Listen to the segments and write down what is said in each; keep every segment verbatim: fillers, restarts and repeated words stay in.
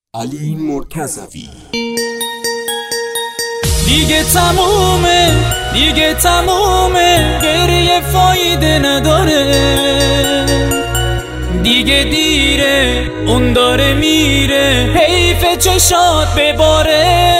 علی مرتضوی. دیگه تمومه دیگه تمومه، گریه فایده نداره، دیگه دیره اون داره میره، حیف چشات بباره.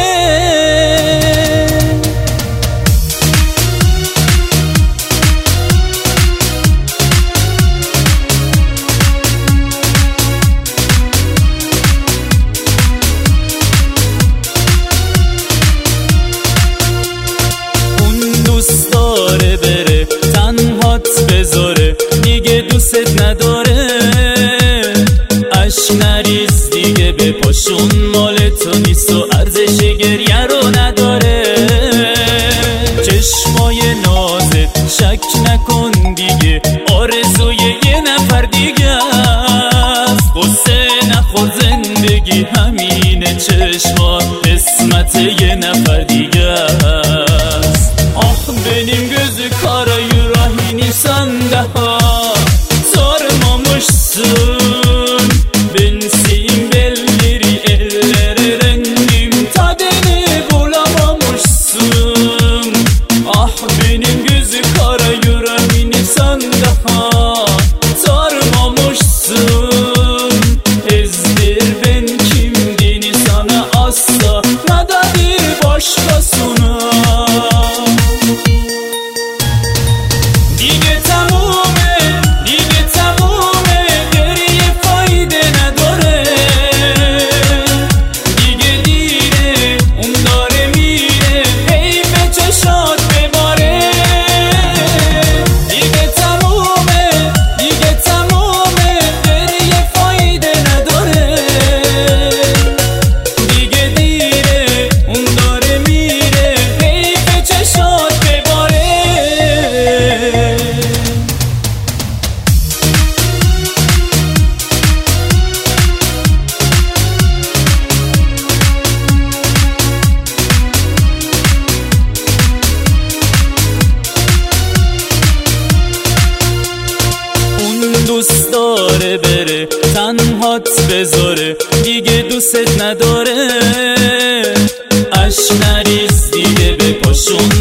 دوست داره بره تنهات بذاره، دیگه دوست نداره، اش نریز دیگه به پاشون، مال تو نیست و ارزش گریه رو نداره. چشمای نازت شک نکن دیگه، آرزوی یه نفر دیگه است، قصه نخور زندگی همینه، چشمات قسمت یه نفر دیگه است. Benim gözü kara yüreğini sen daha sarmamışsın, bensin belleri ellere rendim, tadını bulamamışsın. Ah benim gözü kara yüreğini sen daha sarmamışsın, ezdir ben kimdini sana asla, ne de bir başkasına. دیگه تمومه دیگه تمومه، گریه فایده نداره، دیگه دیره اون داره میره، حیف چشات بباره. دیگه تمومه دیگه تمومه، گریه فایده نداره، دیگه دیره اون داره میره، حیف چشات بباره. دوست داره بره تنهات بذاره، دیگه دوست نداره، اش نریز دیگه به پاشون،